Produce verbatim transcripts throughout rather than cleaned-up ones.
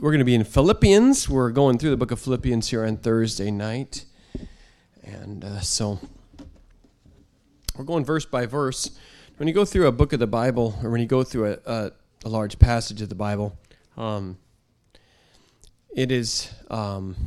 we're going to be in Philippians. We're going through the book of Philippians here on Thursday night. And uh, so we're going verse by verse. When you go through a book of the Bible, or when you go through a, a, a large passage of the Bible, um, it is um,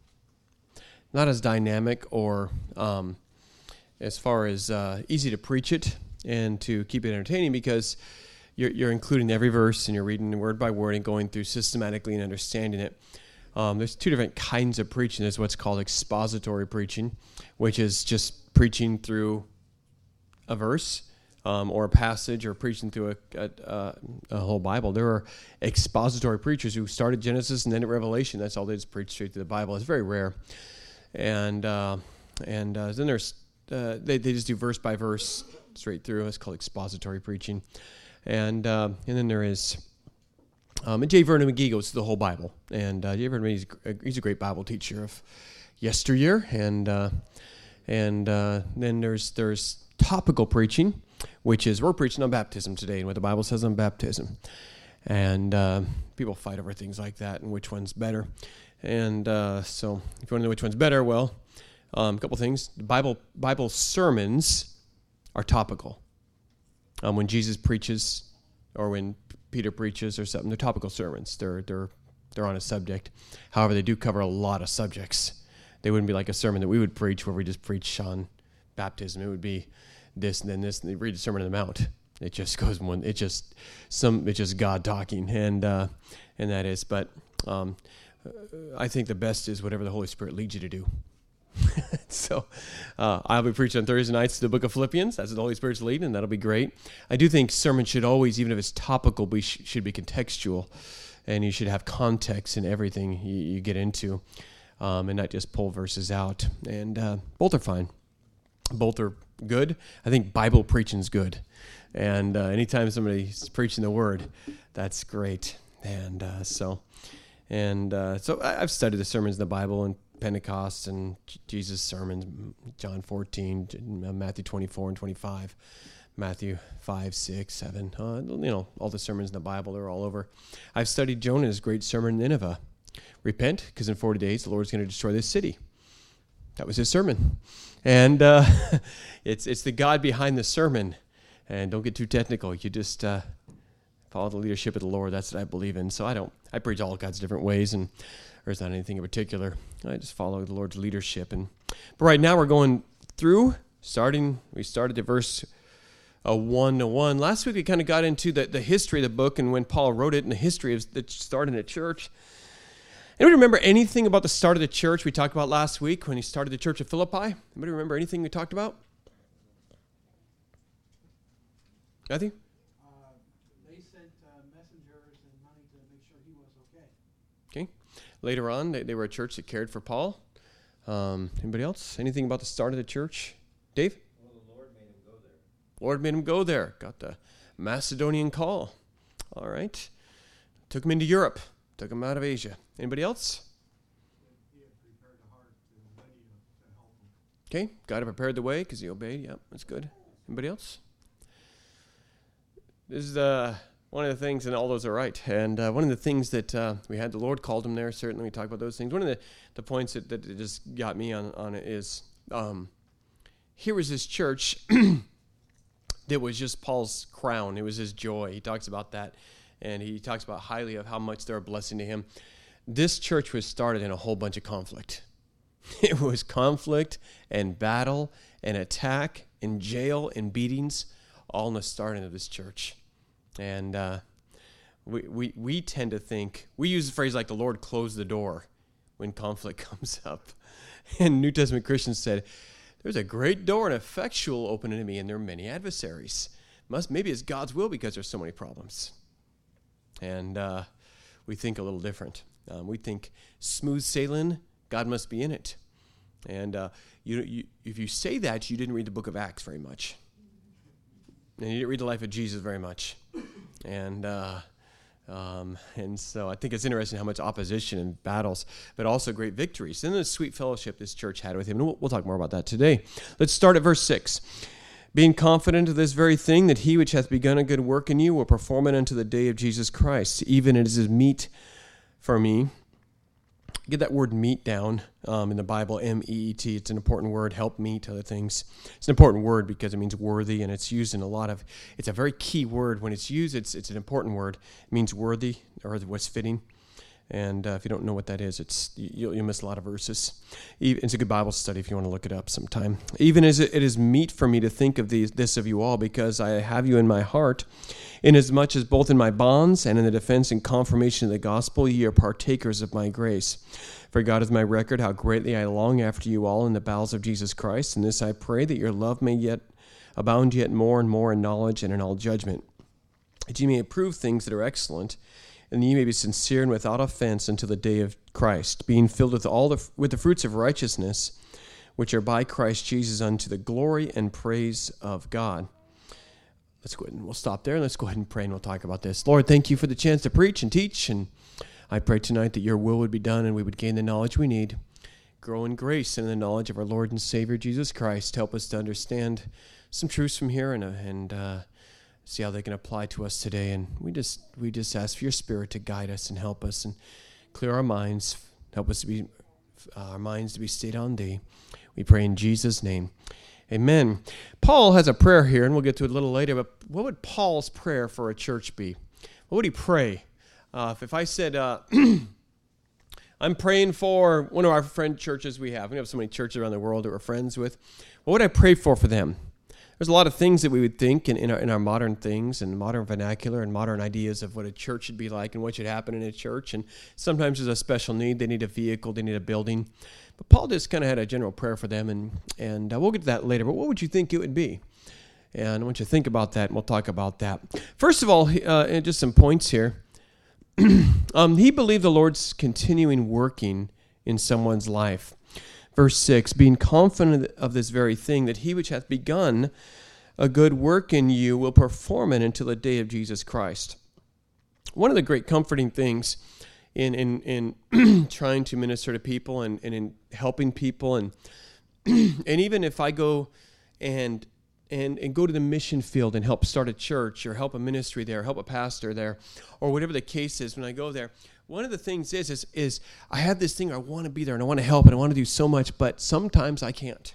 not as dynamic or um, as far as uh, easy to preach it and to keep it entertaining, because You're, you're including every verse, and you're reading word by word and going through systematically and understanding it. Um, there's two different kinds of preaching. There's what's called expository preaching, which is just preaching through a verse um, or a passage, or preaching through a, a, a whole Bible. There are expository preachers who started Genesis and then at Revelation. That's all they just preach straight through the Bible. It's very rare. And uh, and uh, then there's uh, they they just do verse by verse straight through. It's called expository preaching. And uh, and then there is um, and J. Vernon McGee goes through the whole Bible. And uh, J. Vernon McGee, he's, he's a great Bible teacher of yesteryear. And uh, and uh, then there's there's topical preaching, which is we're preaching on baptism today and what the Bible says on baptism. And uh, people fight over things like that and which one's better. And uh, so if you want to know which one's better, well, um, a couple things. The Bible Bible sermons are topical. Um, when Jesus preaches, or when Peter preaches, or something, they're topical sermons. They're they're they're on a subject. However, they do cover a lot of subjects. They wouldn't be like a sermon that we would preach, where we just preach on baptism. It would be this and then this, and they read the Sermon on the Mount. It just goes one. It just some. It's just God talking, and uh, and that is. But um, I think the best is whatever the Holy Spirit leads you to do. So uh, I'll be preaching on Thursday nights the book of Philippians. That's the Holy Spirit's leading, and that'll be great. I do think sermon should always, even if it's topical, be should be contextual, and you should have context in everything you, you get into, um, and not just pull verses out. And uh, both are fine. Both are good. I think Bible preaching is good, and uh, anytime somebody's preaching the Word, that's great. And uh, so, and uh, so I, I've studied the sermons in the Bible and Pentecost and Jesus' sermons, John fourteen, Matthew twenty-four and twenty-five, Matthew five, six, seven, uh, you know, all the sermons in the Bible, they're all over. I've studied Jonah's great sermon in Nineveh. Repent, because in forty days the Lord's going to destroy this city. That was his sermon. And uh, it's it's the God behind the sermon. And don't get too technical. You just uh, follow the leadership of the Lord. That's what I believe in. So I don't, I preach all God's different ways, and there's not anything in particular. I just follow the Lord's leadership. And but right now we're going through, starting, we started at verse uh, one to one. Last week we kind of got into the, the history of the book and when Paul wrote it and the history of the start of the church. Anybody remember anything about the start of the church we talked about last week when he started the church of Philippi? Anybody remember anything we talked about? Matthew? Later on, they, they were a church that cared for Paul. Um, anybody else? Anything about the start of the church? Dave? Well, the Lord made him go there. Lord made him go there. Got the Macedonian call. All right. Took him into Europe. Took him out of Asia. Anybody else? He had prepared the heart and ready to help him. Okay. God had prepared the way because he obeyed. Yep, that's good. Anybody else? This is the... One of the things, and all those are right, and uh, one of the things that uh, we had, the Lord called him there, certainly we talked about those things. One of the, the points that, that just got me on, on it is, um, here was this church that was just Paul's crown. It was his joy. He talks about that, and he talks about highly of how much they're a blessing to him. This church was started in a whole bunch of conflict. It was conflict and battle and attack and jail and beatings, all in the starting of this church. And uh, we, we we tend to think, we use the phrase like the Lord closed the door when conflict comes up. And New Testament Christians said, there's a great door and effectual open to me, and there are many adversaries. Must Maybe it's God's will because there's so many problems. And uh, we think a little different. Um, we think smooth sailing, God must be in it. And uh, you, you if you say that, you didn't read the book of Acts very much. And you didn't read the life of Jesus very much. And uh, um, and so I think it's interesting how much opposition and battles, but also great victories. And the sweet fellowship this church had with him. And we'll, we'll talk more about that today. Let's start at verse six. Being confident of this very thing, that he which hath begun a good work in you will perform it unto the day of Jesus Christ, even as it is meet for me. Get that word meet down um, in the Bible, M E E T. It's an important word, help meet other things. It's an important word because it means worthy, and it's used in a lot of, it's a very key word. When it's used, it's it's an important word. It means worthy or what's fitting. And uh, if you don't know what that is, it's you'll, you'll miss a lot of verses. It's a good Bible study if you want to look it up sometime. Even as it is meet for me to think of these, this of you all, because I have you in my heart, inasmuch as both in my bonds and in the defense and confirmation of the gospel, ye are partakers of my grace. For God is my record, how greatly I long after you all in the bowels of Jesus Christ. And this I pray, that your love may yet abound yet more and more in knowledge and in all judgment, that ye may approve things that are excellent, and ye may be sincere and without offense until the day of Christ, being filled with all the with the fruits of righteousness, which are by Christ Jesus unto the glory and praise of God. Let's go ahead and we'll stop there. Let's go ahead and pray, and we'll talk about this. Lord, thank you for the chance to preach and teach, and I pray tonight that your will would be done and we would gain the knowledge we need. Grow in grace and in the knowledge of our Lord and Savior Jesus Christ. Help us to understand some truths from here and uh, and uh, see how they can apply to us today. And we just we just ask for your Spirit to guide us and help us and clear our minds. Help us to be uh, our minds to be stayed on thee. We pray in Jesus' name. Amen. Paul has a prayer here, and we'll get to it a little later, but what would Paul's prayer for a church be? What would he pray? Uh, if, if I said, uh, I'm praying for one of our friend churches we have. We have so many churches around the world that we're friends with. What would I pray for for them? There's a lot of things that we would think in, in, our, in our modern things and modern vernacular and modern ideas of what a church should be like and what should happen in a church. And sometimes there's a special need. They need a vehicle. They need a building. But Paul just kind of had a general prayer for them, and, and uh, we'll get to that later. But what would you think it would be? And I want you to think about that, and we'll talk about that. First of all, uh, just some points here. um, he believed the Lord's continuing working in someone's life. Verse six, being confident of this very thing, that he which hath begun a good work in you will perform it until the day of Jesus Christ. One of the great comforting things in in, in trying to minister to people and, and in helping people, and and even if I go and and and go to the mission field and help start a church or help a ministry there, help a pastor there, or whatever the case is, when I go there, one of the things is, is, is I have this thing, I want to be there, and I want to help, and I want to do so much, but sometimes I can't.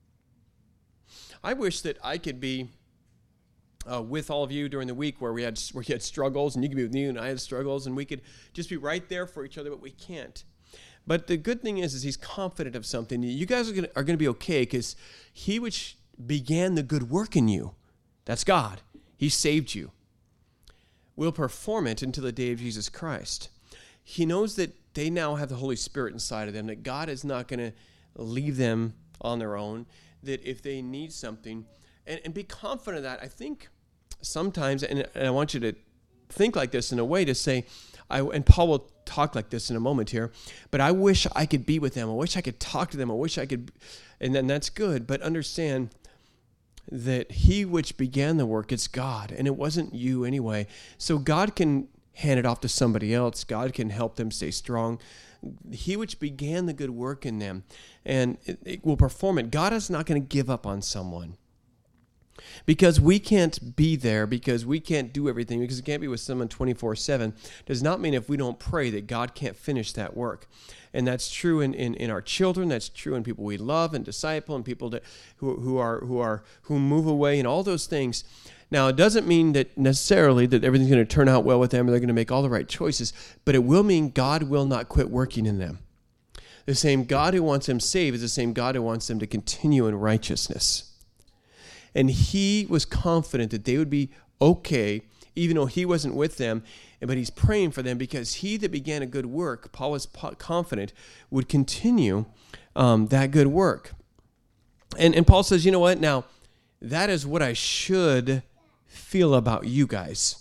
I wish that I could be uh, with all of you during the week where we had where you had struggles, and you could be with me, and I had struggles, and we could just be right there for each other, but we can't. But the good thing is, is he's confident of something. You guys are going are going to be okay, because he which began the good work in you, that's God. He saved you. Will perform it until the day of Jesus Christ. He knows that they now have the Holy Spirit inside of them, that God is not going to leave them on their own, that if they need something, and, and be confident of that. I think sometimes, and, and I want you to think like this in a way to say, I, and Paul will talk like this in a moment here, but I wish I could be with them. I wish I could talk to them. I wish I could, and then that's good, but understand that he which began the work, it's God, and it wasn't you anyway. So God can hand it off to somebody else. God can help them stay strong. He which began the good work in them, and it, it will perform it. God is not going to give up on someone because we can't be there, because we can't do everything, because we can't be with someone twenty-four seven. Does not mean if we don't pray that God can't finish that work. And that's true in, in, in our children. That's true in people we love and disciple, and people that who who are who are who move away, and all those things. Now, it doesn't mean that necessarily that everything's going to turn out well with them, or they're going to make all the right choices, but it will mean God will not quit working in them. The same God who wants them saved is the same God who wants them to continue in righteousness. And he was confident that they would be okay, even though he wasn't with them, but he's praying for them, because he that began a good work, Paul was confident, would continue um, that good work. And, and Paul says, you know what, now, that is what I should feel about you guys.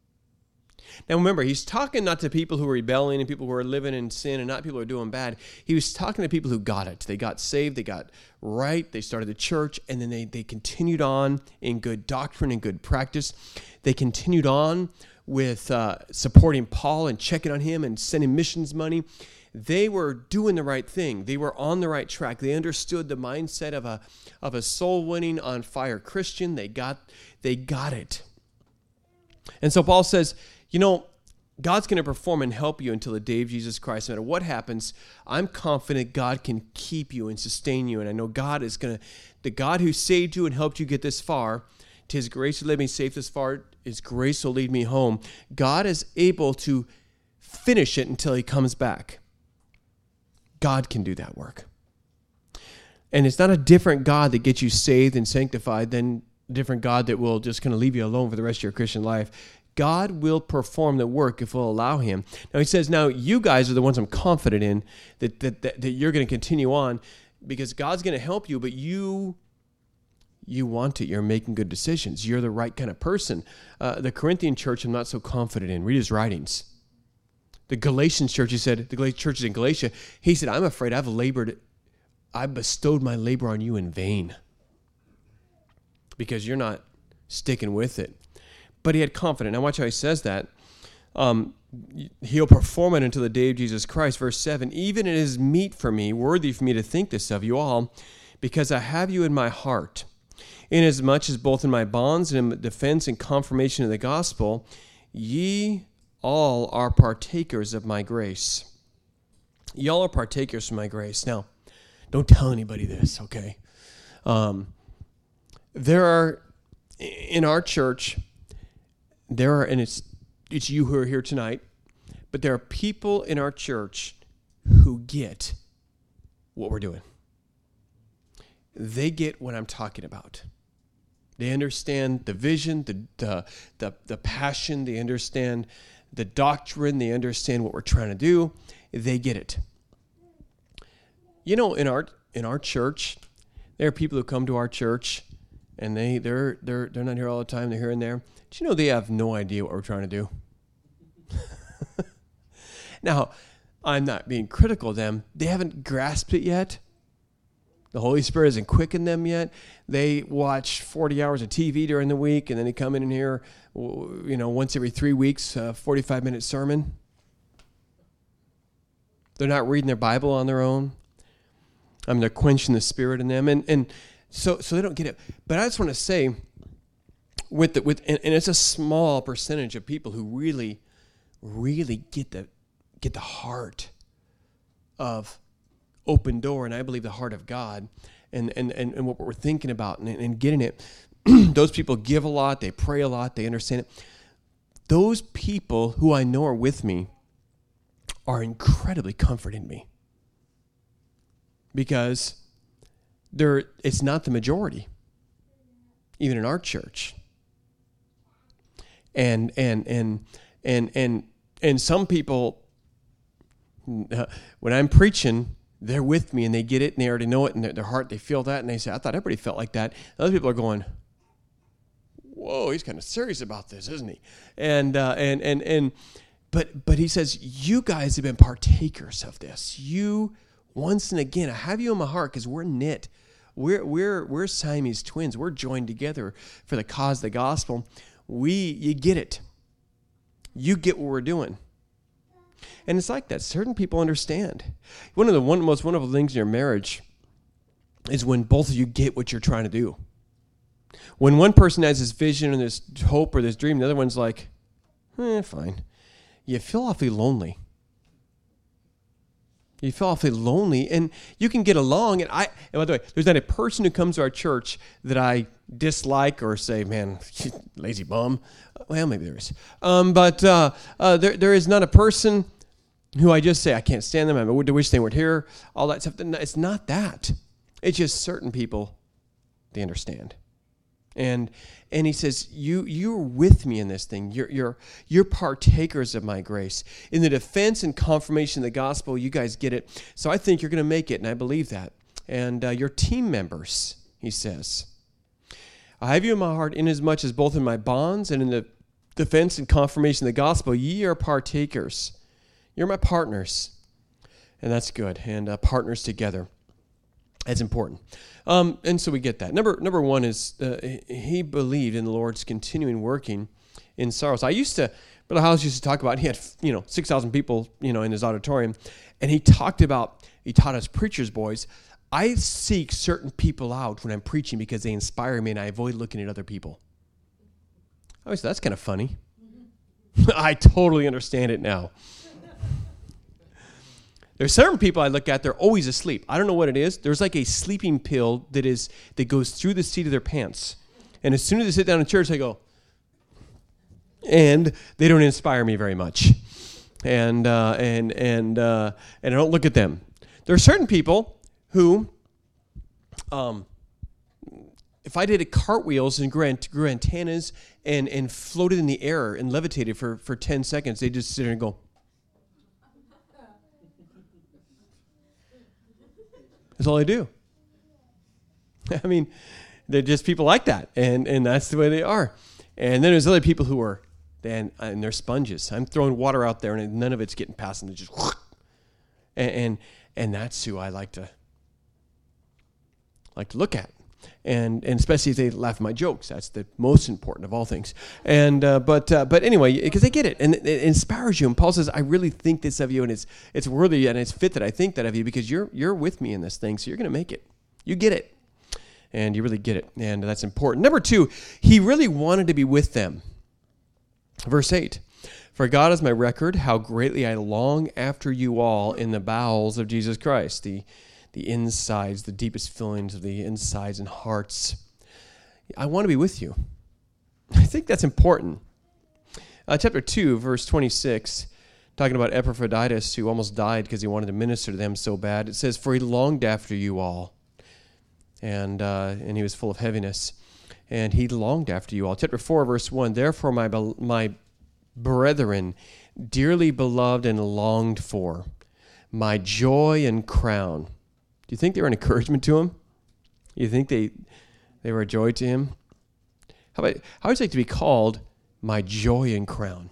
Now remember, he's talking not to people who are rebelling and people who are living in sin and not people who are doing bad. He was talking to people who got it. They got saved, they got right, they started the church, and then they, they continued on in good doctrine and good practice. They continued on with uh, supporting Paul and checking on him and sending missions money. They were doing the right thing. They were on the right track. They understood the mindset of a of a soul-winning, on-fire Christian. They got they got it. And so Paul says, you know, God's going to perform and help you until the day of Jesus Christ. No matter what happens, I'm confident God can keep you and sustain you. And I know God is going to, the God who saved you and helped you get this far, to his grace who led me safe this far, his grace will lead me home. God is able to finish it until he comes back. God can do that work. And it's not a different God that gets you saved and sanctified than a different God that will just kind of leave you alone for the rest of your Christian life. God will perform the work if we'll allow him. Now he says, now you guys are the ones I'm confident in that that, that, that you're going to continue on because God's going to help you, but you you want it. You're making good decisions. You're the right kind of person. Uh, the Corinthian church I'm not so confident in. Read his writings. The Galatians church, he said, the churches in Galatia, he said, I'm afraid I've labored, I bestowed my labor on you in vain because you're not sticking with it. But he had confidence. Now watch how he says that. Um, he'll perform it until the day of Jesus Christ. Verse seven, even it is meet for me, worthy for me to think this of you all, because I have you in my heart, inasmuch as both in my bonds and in defense and confirmation of the gospel, ye all are partakers of my grace. Y'all are partakers of my grace. Now, don't tell anybody this, okay? Um, there are, in our church, there are, and it's it's you who are here tonight, but there are people in our church who get what we're doing. They get what I'm talking about. They understand the vision, the the the, the passion. They understand the doctrine. They understand what we're trying to do. They get it. You know, in our in our church, there are people who come to our church, and they they're they're they're not here all the time. They're here and there. Do you know they have no idea what we're trying to do? Now, I'm not being critical of them. They haven't grasped it yet. The Holy Spirit hasn't quickened them yet. They watch forty hours of T V during the week, and then they come in here, you know, once every three weeks, a forty-five minute sermon. They're not reading their Bible on their own. I mean, they're quenching the Spirit in them, and and so so they don't get it. But I just want to say, with the, with and, and it's a small percentage of people who really, really get the get the heart of Open Door, and I believe the heart of God, and and and, and what we're thinking about, and, and getting it. Those people give a lot, they pray a lot, they understand it. Those people who I know are with me are incredibly comforting me, because they're it's not the majority, even in our church. And and and and and and some people, uh, when I'm preaching, they're with me and they get it and they already know it, and their, their heart, they feel that, and they say, I thought everybody felt like that. Other people are going, whoa, he's kind of serious about this, isn't he? And uh, and and and but but he says, you guys have been partakers of this. You once and again, I have you in my heart because we're knit. We're we're we're Siamese twins. We're joined together for the cause of the gospel. We you get it. You get what we're doing. And it's like that. Certain people understand. One of the one most wonderful things in your marriage is when both of you get what you're trying to do. When one person has this vision and this hope or this dream, the other one's like, eh, fine. You feel awfully lonely. You feel awfully lonely, and you can get along. And I, and by the way, there's not a person who comes to our church that I dislike or say, man, lazy bum. Well, maybe there is. Um, but uh, uh, there, there is not a person who I just say, I can't stand them. I wish they weren't here. All that stuff. It's not that. It's just certain people, they understand. And and he says, you you're with me in this thing. You're you're you're partakers of my grace. In the defense and confirmation of the gospel, you guys get it. So I think you're going to make it, and I believe that. And uh, you're team members, he says. I have you in my heart, inasmuch as both in my bonds and in the defense and confirmation of the gospel, ye are partakers. You're my partners. And that's good. And uh, partners together. That's important. Um, and so we get that. Number number one is uh, he believed in the Lord's continuing working in sorrows. I used to, Brother House used to talk about, he had, you know, six thousand people, you know, in his auditorium. And he talked about, he taught us preacher's boys. I seek certain people out when I'm preaching because they inspire me, and I avoid looking at other people. I always thought, that's kind of funny. I totally understand it now. There's certain people I look at, they're always asleep. I don't know what it is. There's like a sleeping pill that is that goes through the seat of their pants. And as soon as they sit down in church, they go, and they don't inspire me very much. And uh, and and uh, and I don't look at them. There are certain people who, um, if I did a cartwheels and grew, grew antennas and, and floated in the air and levitated for, for ten seconds, they just sit there and go. That's all I do. I mean, they're just people like that, and, and that's the way they are. And then there's other people who are, and, and they're sponges. I'm throwing water out there, and none of it's getting past them. They just, and, and and that's who I like to like to look at, and and especially if they laugh at my jokes. That's the most important of all things. And uh, but uh, but anyway, because they get it, and it, it inspires you. And Paul says, "I really think this of you, and it's it's worthy and it's fit that I think that of you, because you're you're with me in this thing, so you're going to make it. You get it." And you really get it, and that's important. Number two, he really wanted to be with them. Verse eight, "For God is my record, how greatly I long after you all in the bowels of Jesus Christ," the, the insides, the deepest feelings of the insides and hearts. I want to be with you. I think that's important. Uh, chapter two, verse twenty-six, talking about Epaphroditus, who almost died because he wanted to minister to them so bad. It says, "For he longed after you all." And uh, and he was full of heaviness, and he longed after you all. Chapter four, verse one, "Therefore, my be- my brethren, dearly beloved and longed for, my joy and crown." Do you think they were an encouragement to him? You think they they were a joy to him? How about how would you like to be called my joy and crown?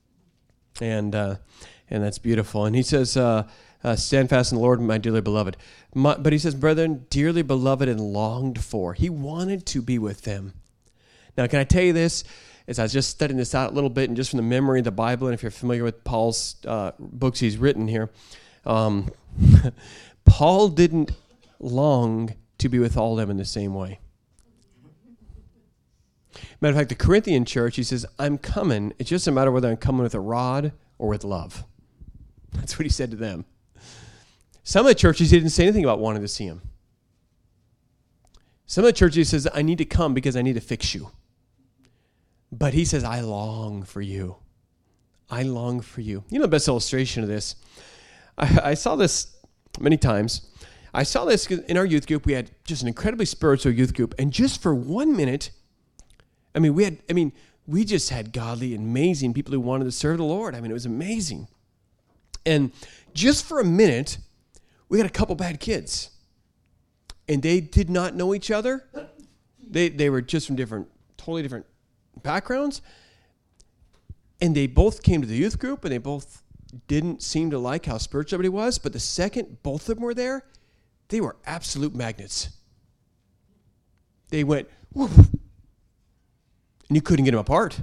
And uh, and that's beautiful. And he says, Uh, Uh, "Stand fast in the Lord, my dearly beloved." My, but he says, "Brethren, dearly beloved and longed for." He wanted to be with them. Now, can I tell you this? As I was just studying this out a little bit, and just from the memory of the Bible, and if you're familiar with Paul's uh, books he's written here, um, Paul didn't long to be with all of them in the same way. Matter of fact, the Corinthian church, he says, "I'm coming. It's just a matter of whether I'm coming with a rod or with love." That's what he said to them. Some of the churches, he didn't say anything about wanting to see him. Some of the churches, he says, "I need to come because I need to fix you." But he says, "I long for you. I long for you." You know the best illustration of this? I, I saw this many times. I saw this in our youth group. We had just an incredibly spiritual youth group. And just for one minute, I mean, we had, I mean, we just had godly, amazing people who wanted to serve the Lord. I mean, it was amazing. And just for a minute, we had a couple bad kids. And they did not know each other. They they were just from different, totally different backgrounds. And they both came to the youth group, and they both didn't seem to like how spiritual everybody was. But the second both of them were there, they were absolute magnets. They went, woof, and you couldn't get them apart.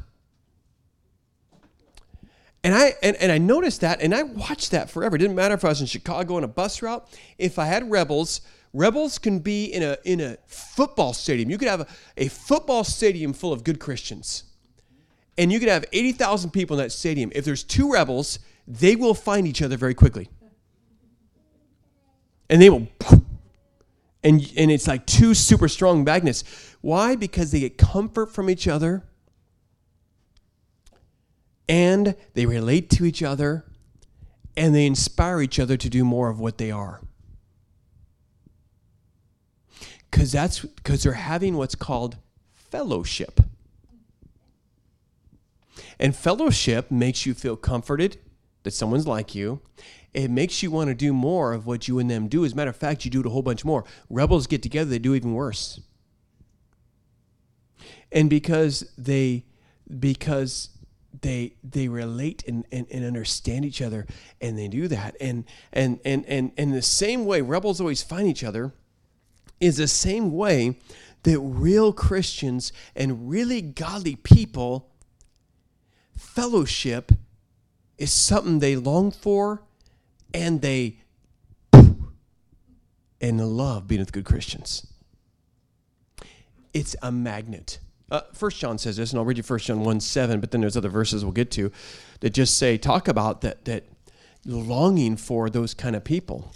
And I and, and I noticed that, and I watched that forever. It didn't matter if I was in Chicago on a bus route. If I had rebels, rebels can be in a in a football stadium. You could have a, a football stadium full of good Christians. And you could have eighty thousand people in that stadium. If there's two rebels, they will find each other very quickly. And they will, and, and it's like two super strong magnets. Why? Because they get comfort from each other. And they relate to each other, and they inspire each other to do more of what they are. Because that's because they're having what's called fellowship. And fellowship makes you feel comforted that someone's like you. It makes you want to do more of what you and them do. As a matter of fact, you do it a whole bunch more. Rebels get together, they do even worse. And because they, because they they relate and, and, and understand each other, and they do that. And and and and and the same way rebels always find each other is the same way that real Christians and really godly people, fellowship is something they long for, and they and love being with good Christians. It's a magnet. Uh, First John says this, and I'll read you First John one seven, but then there's other verses we'll get to that just say, talk about that, that longing for those kind of people.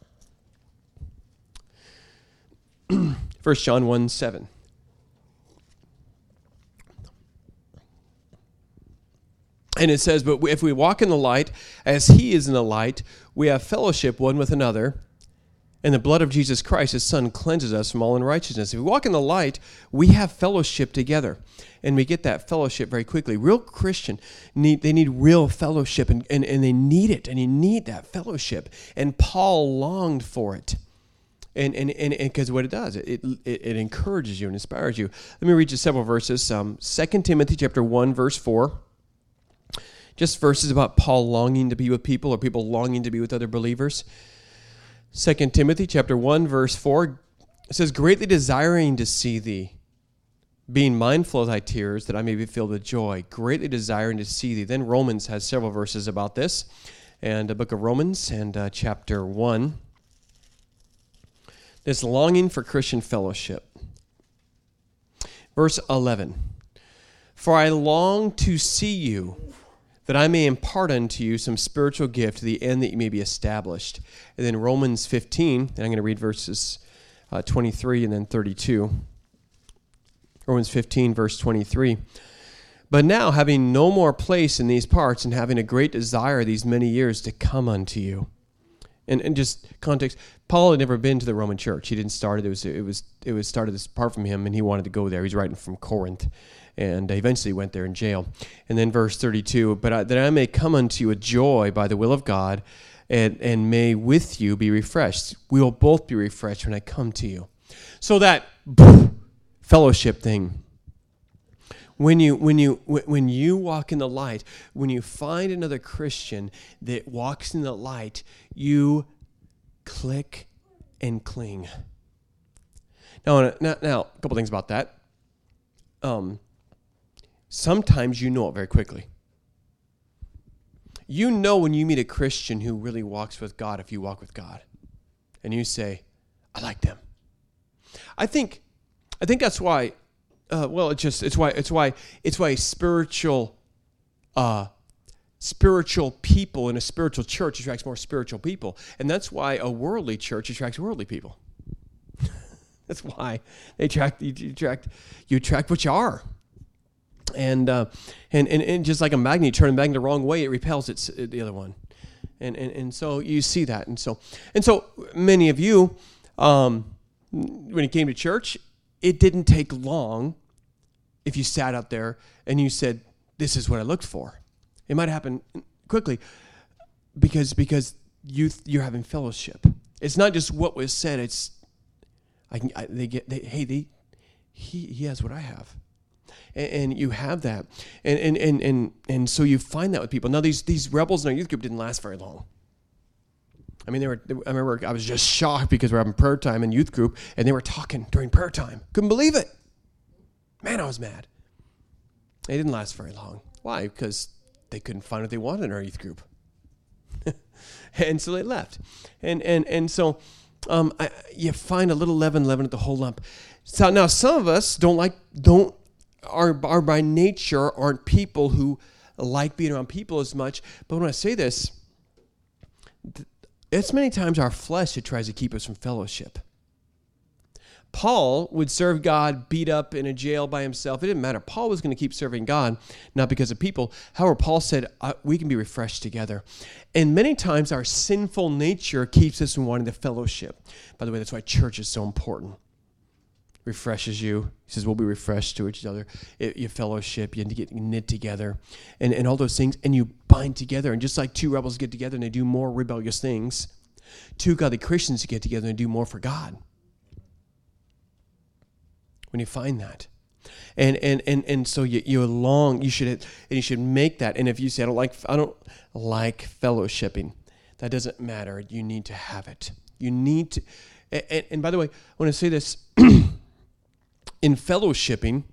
First John one seven. And it says, but if we walk in the light, as he is in the light, we have fellowship one with another, and the blood of Jesus Christ, his son, cleanses us from all unrighteousness. If we walk in the light, we have fellowship together, and we get that fellowship very quickly. Real Christian, need they need real fellowship, and, and, and they need it, and you need that fellowship. And Paul longed for it. And and and because what it does, it, it it encourages you and inspires you. Let me read you several verses. Um, Second Timothy chapter one, verse four. Just verses about Paul longing to be with people, or people longing to be with other believers. Second Timothy chapter one, verse four. It says, greatly desiring to see thee, being mindful of thy tears, that I may be filled with joy. Greatly desiring to see thee. Then Romans has several verses about this. And the book of Romans and uh, chapter one. This longing for Christian fellowship. Verse eleven. For I long to see you, that I may impart unto you some spiritual gift to the end that you may be established. And then Romans fifteen, and I'm going to read verses uh, twenty-three and then thirty-two. Romans fifteen, verse twenty-three. But now, having no more place in these parts, and having a great desire these many years to come unto you. And, and just context, Paul had never been to the Roman church. He didn't start it. It was it was it was started apart from him, and he wanted to go there. He's writing from Corinth, and eventually went there in jail. And then verse thirty-two, but I, that I may come unto you with joy by the will of God, and and may with you be refreshed. We will both be refreshed when I come to you. So that fellowship thing. When you when you when you walk in the light, when you find another Christian that walks in the light, you click and cling. Now, now, now a couple things about that. Um, sometimes you know it very quickly. You know when you meet a Christian who really walks with God, if you walk with God, and you say, "I like them." I think, I think that's why. Uh, well, it's just it's why it's why it's why spiritual, uh, spiritual people in a spiritual church attracts more spiritual people, and that's why a worldly church attracts worldly people. That's why they attract you attract you attract what you are, and uh, and, and and just like a magnet, you turn a magnet the wrong way, it repels its the other one, and and and so you see that, and so and so many of you, um, when you came to church, it didn't take long. If you sat out there and you said, "This is what I looked for," it might happen quickly because because you you're having fellowship. It's not just what was said. It's I can I, they get they, hey they he he has what I have, and, and you have that, and and and and and so you find that with people. Now these these rebels in our youth group didn't last very long. I mean, they were. I remember I was just shocked because we're having prayer time in youth group, and they were talking during prayer time. Couldn't believe it. Man, I was mad. They didn't last very long. Why? Because they couldn't find what they wanted in our youth group, and so they left. And and and so um, I, you find a little leaven, leaven at the whole lump. So now some of us don't like don't are are by nature aren't people who like being around people as much. But when I say this, it's many times our flesh that tries to keep us from fellowship. Paul would serve God beat up in a jail by himself. It didn't matter. Paul was going to keep serving God, not because of people. However, Paul said, we can be refreshed together. And many times our sinful nature keeps us from wanting to fellowship. By the way, that's why church is so important. Refreshes you. He says, we'll be refreshed to each other. It, you fellowship, you get knit together, and, and all those things, and you bind together. And just like two rebels get together and they do more rebellious things, two godly Christians get together and do more for God. When you find that. And and and and so you you long you should and you should make that. And if you say I don't like I don't like fellowshipping, that doesn't matter. You need to have it. You need to and, and by the way, I want to say this in fellowshipping,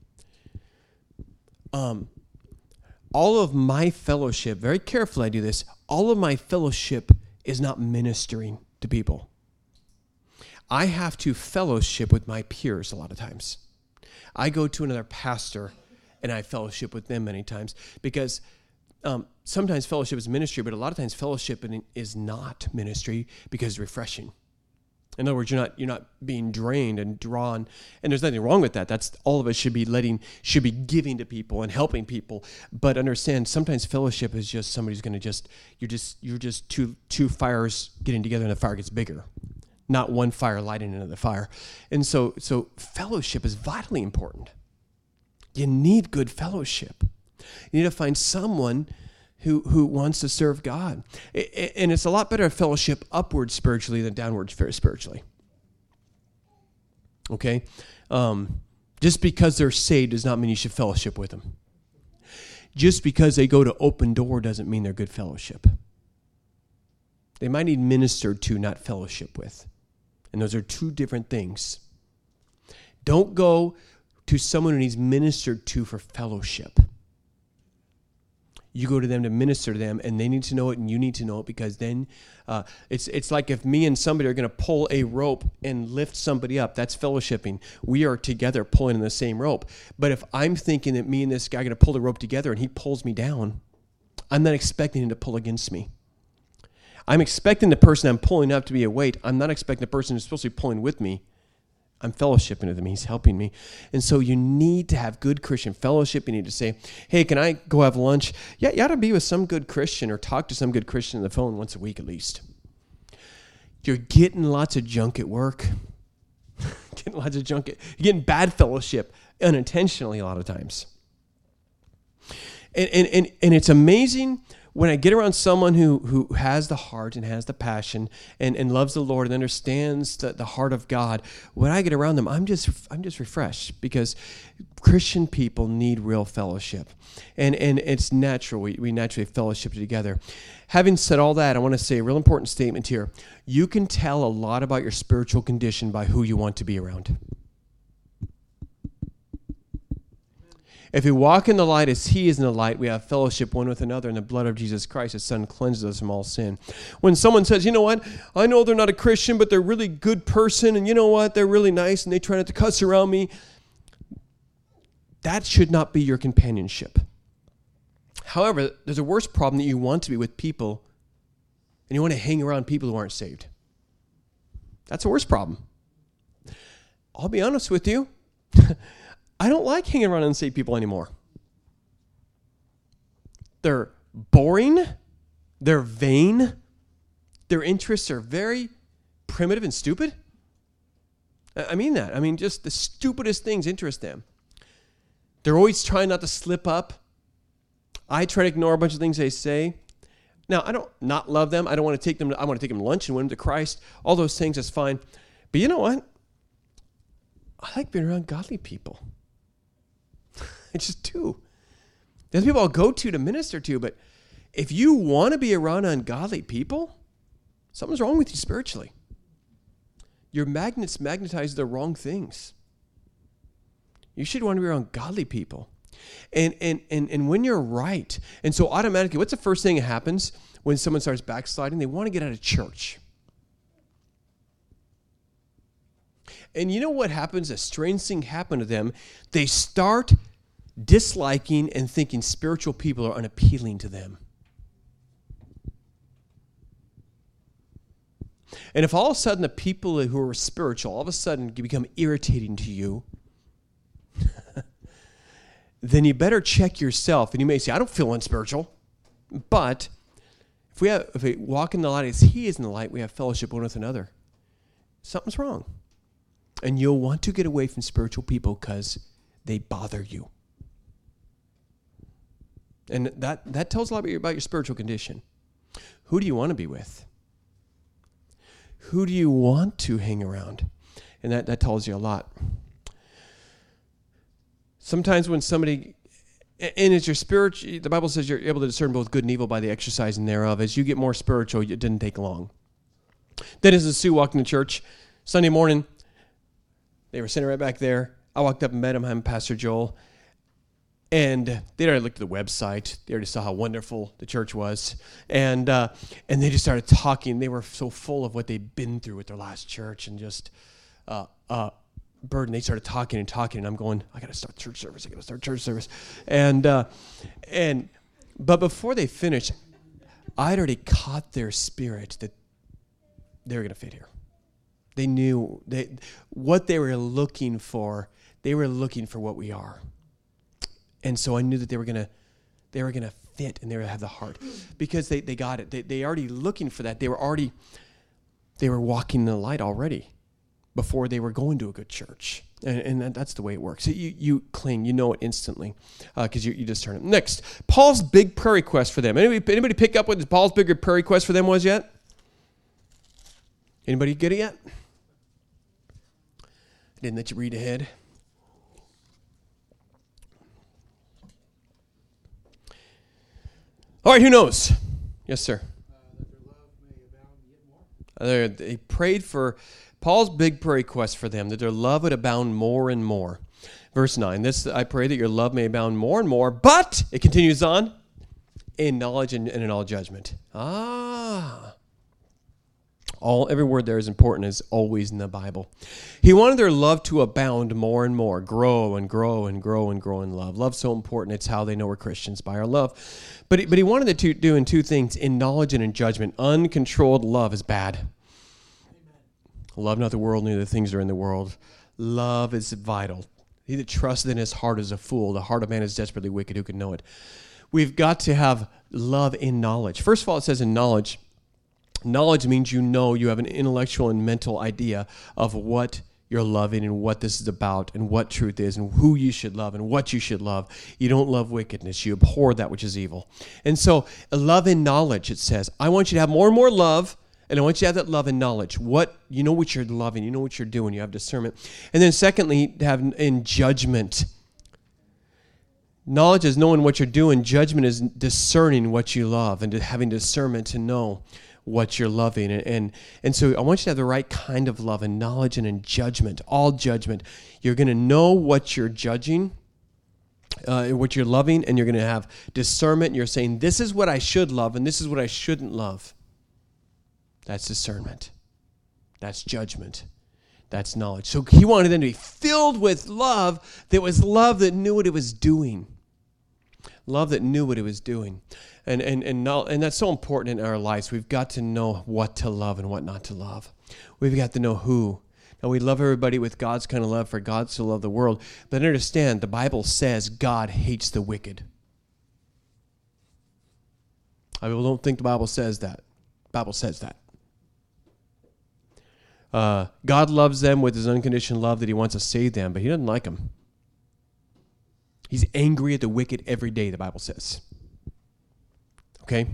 um all of my fellowship, very carefully I do this, all of my fellowship is not ministering to people. I have to fellowship with my peers a lot of times. I go to another pastor and I fellowship with them many times because um, sometimes fellowship is ministry, but a lot of times fellowship is not ministry because it's refreshing. In other words, you're not you're not being drained and drawn, and there's nothing wrong with that. That's all of us should be letting, should be giving to people and helping people. But understand, sometimes fellowship is just somebody's going to just you're just you're just two two fires getting together, and the fire gets bigger, not one fire lighting another fire. And so so fellowship is vitally important. You need good fellowship. You need to find someone who who wants to serve God. And it's a lot better to fellowship upward spiritually than downward spiritually. Okay? Um, just because they're saved does not mean you should fellowship with them. Just because they go to open door doesn't mean they're good fellowship. They might need ministered to, not fellowship with. And those are two different things. Don't go to someone who needs ministered to for fellowship. You go to them to minister to them, and they need to know it, and you need to know it, because then uh, it's it's like if me and somebody are going to pull a rope and lift somebody up. That's fellowshipping. We are together pulling in the same rope. But if I'm thinking that me and this guy are going to pull the rope together and he pulls me down, I'm not expecting him to pull against me. I'm expecting the person I'm pulling up to be a weight. I'm not expecting the person who's supposed to be pulling with me. I'm fellowshipping with him. He's helping me. And so you need to have good Christian fellowship. You need to say, hey, can I go have lunch? Yeah, you ought to be with some good Christian or talk to some good Christian on the phone once a week at least. You're getting lots of junk at work. getting lots of junk. At, you're getting bad fellowship unintentionally a lot of times. And, and, and, and it's amazing when I get around someone who who has the heart and has the passion and, and loves the Lord and understands the, the heart of God. When I get around them, I'm just I'm just refreshed, because Christian people need real fellowship. And and it's natural. We, we naturally fellowship together. Having said all that, I want to say a real important statement here. You can tell a lot about your spiritual condition by who you want to be around. If we walk in the light as he is in the light, we have fellowship one with another, and the blood of Jesus Christ, his son, cleanses us from all sin. When someone says, you know what, I know they're not a Christian, but they're a really good person, and you know what, they're really nice, and they try not to cuss around me, that should not be your companionship. However, there's a worse problem, that you want to be with people, and you want to hang around people who aren't saved. That's a worse problem. I'll be honest with you. I don't like hanging around unsaved people anymore. They're boring. They're vain. Their interests are very primitive and stupid. I mean that. I mean, just the stupidest things interest them. They're always trying not to slip up. I try to ignore a bunch of things they say. Now, I don't not love them. I don't want to take them to, I want to take them to lunch and win them to Christ. All those things, that's fine. But you know what? I like being around godly people. I just do. There's people I'll go to to minister to, but if you want to be around ungodly people, something's wrong with you spiritually. Your magnets magnetize the wrong things. You should want to be around godly people. And and and and when you're right, and so automatically, what's the first thing that happens when someone starts backsliding? They want to get out of church. And you know what happens? A strange thing happened to them. They start disliking and thinking spiritual people are unappealing to them. And if all of a sudden the people who are spiritual all of a sudden become irritating to you, then you better check yourself. And you may say, I don't feel unspiritual. But if we have, if we walk in the light as he is in the light, we have fellowship one with another. Something's wrong. And you'll want to get away from spiritual people because they bother you. And that, that tells a lot about your, about your spiritual condition. Who do you want to be with? Who do you want to hang around? And that, that tells you a lot. Sometimes when somebody, and as your spiritual, the Bible says you're able to discern both good and evil by the exercising thereof. As you get more spiritual, it didn't take long. Dennis and Sue walked into church Sunday morning. They were sitting right back there. I walked up and met him. I'm Pastor Joel. And they'd already looked at the website. They already saw how wonderful the church was. And uh, and they just started talking. They were so full of what they'd been through with their last church and just uh, uh, burden. They started talking and talking, and I'm going, I got to start church service. I got to start church service. And, uh, and, but before they finished, I'd already caught their spirit that they were going to fit here. They knew they, what they were looking for. They were looking for what we are. And so I knew that they were going to, they were going to fit and they were going to have the heart because they, they got it. They, they already looking for that. They were already, they were walking in the light already before they were going to a good church. And, and that, that's the way it works. You, you cling, you know it instantly because uh, you, you just turn it. Next, Paul's big prayer request for them. Anybody, anybody pick up what Paul's bigger prayer request for them was yet? Anybody get it yet? I didn't let you read ahead. All right, who knows? Yes, sir. Uh, that their love may abound yet more. Uh, they prayed for Paul's big prayer request for them, that their love would abound more and more. Verse nine, this I pray that your love may abound more and more, but, it continues on, in knowledge and, and in all judgment. Ah. All, every word there is important, as always in the Bible. He wanted their love to abound more and more, grow and grow and grow and grow in love. Love's so important. It's how they know we're Christians, by our love. But he, but he wanted to do in two things, in knowledge and in judgment. Uncontrolled love is bad. Amen. Love not the world, neither the things that are in the world. Love is vital. He that trusteth in his heart is a fool. The heart of man is desperately wicked. Who can know it? We've got to have love in knowledge. First of all, it says in knowledge. Knowledge means you know, you have an intellectual and mental idea of what you're loving and what this is about and what truth is and who you should love and what you should love. You don't love wickedness. You abhor that which is evil. And so love in knowledge, it says. I want you to have more and more love, and I want you to have that love and knowledge. What you know what you're loving. You know what you're doing. You have discernment. And then secondly, to have in judgment. Knowledge is knowing what you're doing. Judgment is discerning what you love and having discernment to know what you're loving. And, and and so I want you to have the right kind of love and knowledge and in judgment, all judgment. You're going to know what you're judging, uh, what you're loving, and you're going to have discernment. And you're saying, this is what I should love and this is what I shouldn't love. That's discernment. That's judgment. That's knowledge. So he wanted them to be filled with love that was love that knew what it was doing. Love that knew what it was doing. And and and now, and that's so important in our lives. We've got to know what to love and what not to love. We've got to know who. Now, we love everybody with God's kind of love, for God so loved the world. But understand, the Bible says God hates the wicked. I don't think the Bible says that. The Bible says that. Uh, God loves them with his unconditional love that he wants to save them, but he doesn't like them. He's angry at the wicked every day, the Bible says. Okay?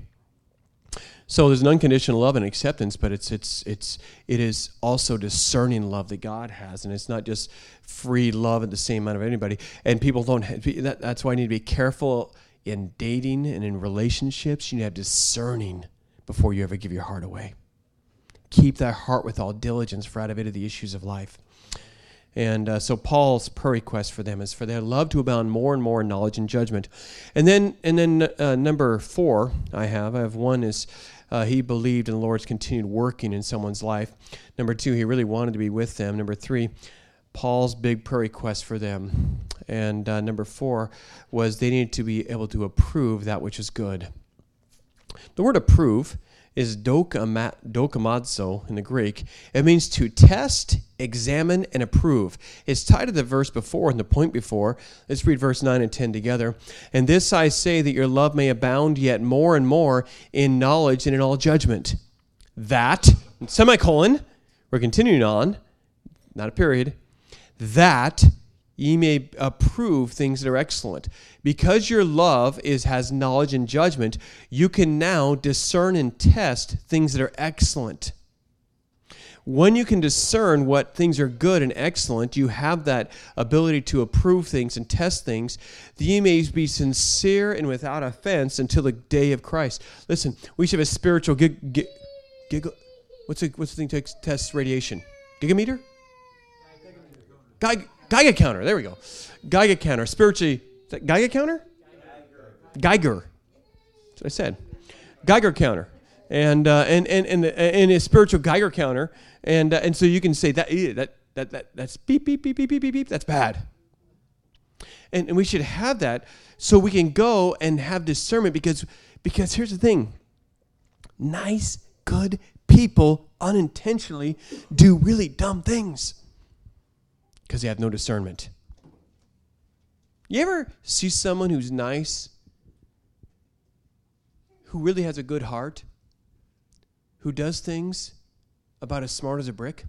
So there's an unconditional love and acceptance, but it's it's it's it is also discerning love that God has, and it's not just free love at the same amount of anybody. And people don't have, that, that's why I need to be careful in dating and in relationships. You need to have discerning before you ever give your heart away. Keep thy heart with all diligence, for out of it are the issues of life. And uh, so Paul's prayer request for them is for their love to abound more and more in knowledge and judgment. And then and then uh, number four I have, I have one is uh, he believed in the Lord's continued working in someone's life. Number two, he really wanted to be with them. Number three, Paul's big prayer request for them. And uh, number four was they needed to be able to approve that which is good. The word approve is dokama, dokamazo in the Greek. It means to test, examine, and approve. It's tied to the verse before and the point before. Let's read verse nine and ten together. And this I say, that your love may abound yet more and more in knowledge and in all judgment. That, semicolon, we're continuing on, not a period, that ye may approve things that are excellent. Because your love is has knowledge and judgment, you can now discern and test things that are excellent. When you can discern what things are good and excellent, you have that ability to approve things and test things, that ye may be sincere and without offense until the day of Christ. Listen, we should have a spiritual gig, gig, gig what's the what's the thing to test radiation? Gigameter? Geiger. Geiger counter. There we go. Geiger counter. Spiritually, is that Geiger counter? Geiger. That's what I said. Geiger counter, and uh, and and and and a spiritual Geiger counter, and uh, and so you can say that that that, that that's beep, beep, beep, beep, beep, beep, beep. That's bad. And, and we should have that so we can go and have discernment because, because here's the thing. Nice, good people unintentionally do really dumb things because they have no discernment. You ever see someone who's nice, who really has a good heart, who does things about as smart as a brick?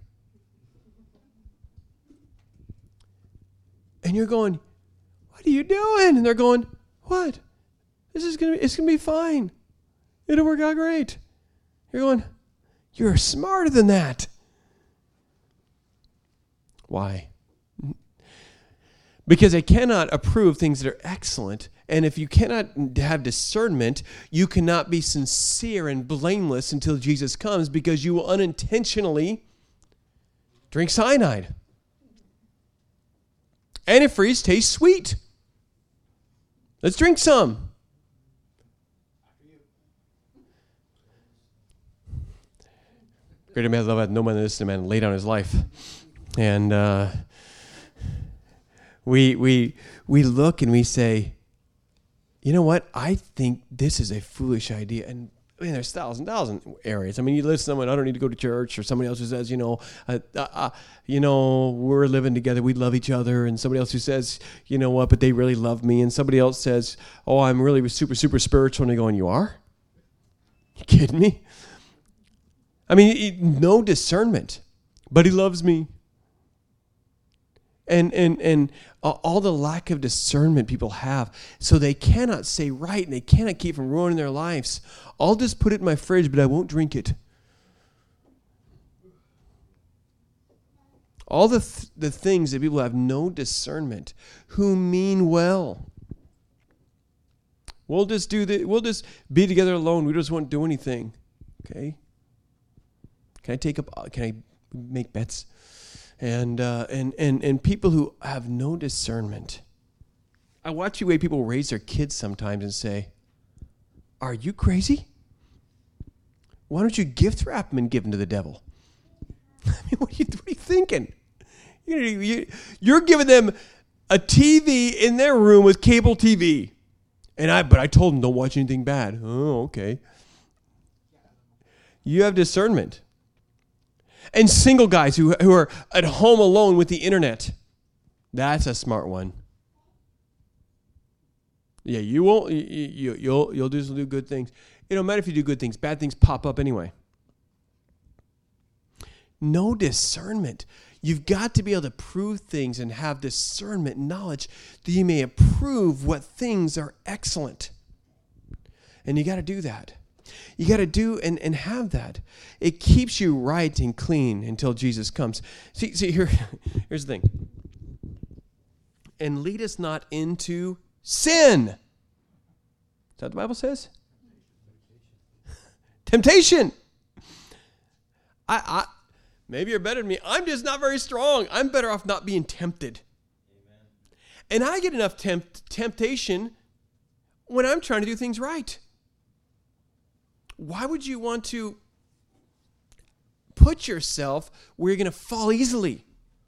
And you're going, what are you doing? And they're going, what? This is gonna be, it's gonna be fine. It'll work out great. You're going, you're smarter than that. Why? Because they cannot approve things that are excellent. And if you cannot have discernment, you cannot be sincere and blameless until Jesus comes because you will unintentionally drink cyanide. Antifreeze tastes sweet. Let's drink some. Greater man love hath no man than this man laid down his life. And uh, we we we look and we say, you know what? I think this is a foolish idea. And I mean, there's thousand, thousand areas. I mean, you listen to someone, I don't need to go to church, or somebody else who says, you know, uh, uh, uh, you know, we're living together, we love each other, and somebody else who says, you know what, but they really love me, and somebody else says, oh, I'm really super, super spiritual, and they're going, you are? You kidding me? I mean, no discernment, but he loves me. And and and all the lack of discernment people have, so they cannot say right, and they cannot keep from ruining their lives. I'll just put it in my fridge, but I won't drink it. All the th- the things that people have no discernment, who mean well. We'll just do the. We'll just be together alone. We just won't do anything. Okay. Can I take up? Can I make bets? And, uh, and and and people who have no discernment. I watch the way people raise their kids sometimes and say, are you crazy? Why don't you gift wrap them and give them to the devil? I mean, what are you, what are you thinking? You, you, you're giving them a T V in their room with cable T V. And I, but I told them don't watch anything bad. Oh, okay. You have discernment. And single guys who who are at home alone with the internet. That's a smart one. Yeah, you won't. You, you, you'll you'll just do good things. It don't matter if you do good things. Bad things pop up anyway. No discernment. You've got to be able to prove things and have discernment, knowledge that you may approve what things are excellent. And you got to do that. You got to do and, and have that. It keeps you right and clean until Jesus comes. See, see here, here's the thing. And lead us not into sin. Is that what the Bible says? Temptation. I, I, maybe you're better than me. I'm just not very strong. I'm better off not being tempted. Amen. And I get enough tempt, temptation when I'm trying to do things right. Why would you want to put yourself where you're going to fall easily?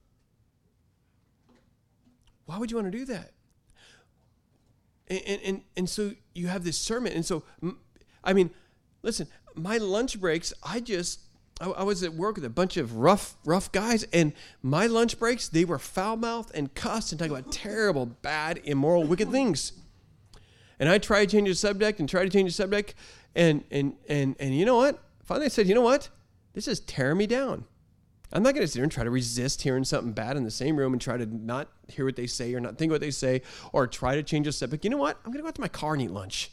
Why would you want to do that? And, and, and, and so you have this discernment. And so, I mean, listen, my lunch breaks, I just, I, I was at work with a bunch of rough, rough guys, and my lunch breaks, they were foul-mouthed and cussed and talking about terrible, bad, immoral, wicked things. And I tried to change the subject and tried to change the subject. And and and and you know what? Finally I said, you know what? This is tearing me down. I'm not going to sit here and try to resist hearing something bad in the same room and try to not hear what they say or not think what they say or try to change the subject. You know what? I'm going to go out to my car and eat lunch.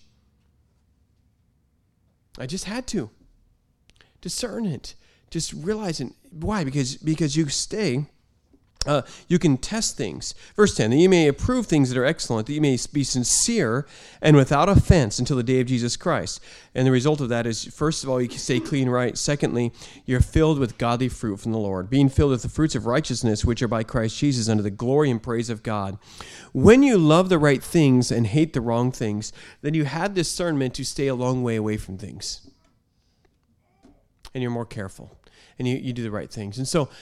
I just had to. Discern it. Just realizing. Why? Because, because you stay... Uh, you can test things. Verse ten, that you may approve things that are excellent, that you may be sincere and without offense until the day of Jesus Christ. And the result of that is, first of all, you stay clean, right? Secondly, you're filled with godly fruit from the Lord, being filled with the fruits of righteousness, which are by Christ Jesus, unto the glory and praise of God. When you love the right things and hate the wrong things, then you have discernment to stay a long way away from things. And you're more careful. And you, you do the right things. And so,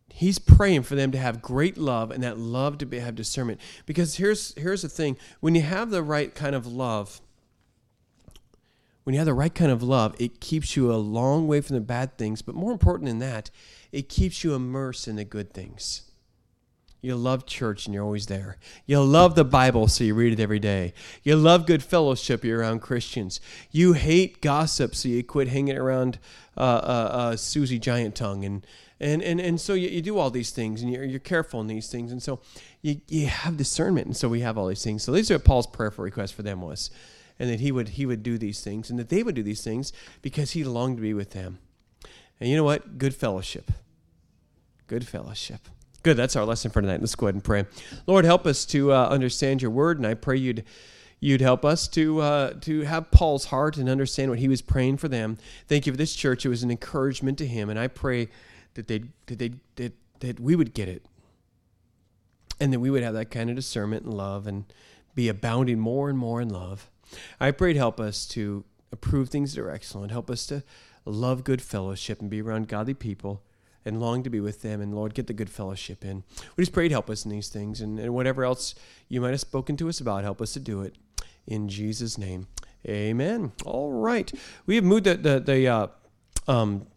He's praying for them to have great love, and that love to be, have discernment. Because here's here's the thing. When you have the right kind of love, when you have the right kind of love, it keeps you a long way from the bad things. But more important than that, it keeps you immersed in the good things. You love church and you're always there. You love the Bible, so you read it every day. You love good fellowship, you're around Christians. You hate gossip, so you quit hanging around uh, uh, uh, Susie Giant Tongue. And and and, and so you, you do all these things, and you're, you're careful in these things. And so you, you have discernment, and so we have all these things. So these are what Paul's prayer for request for them was, and that he would he would do these things, and that they would do these things because he longed to be with them. And you know what? Good fellowship. Good fellowship. Good, that's our lesson for tonight. Let's go ahead and pray. Lord, help us to uh, understand your word, and I pray you'd you'd help us to uh, to have Paul's heart and understand what he was praying for them. Thank you for this church. It was an encouragement to him, and I pray that they that they that, that we would get it, and that we would have that kind of discernment and love, and be abounding more and more in love. I pray to help us to approve things that are excellent. Help us to love good fellowship and be around godly people, and long to be with them, and Lord, get the good fellowship in. We just pray to help us in these things, and, and whatever else you might have spoken to us about, help us to do it. In Jesus' name, amen. All right. We have moved the, the, the uh, um,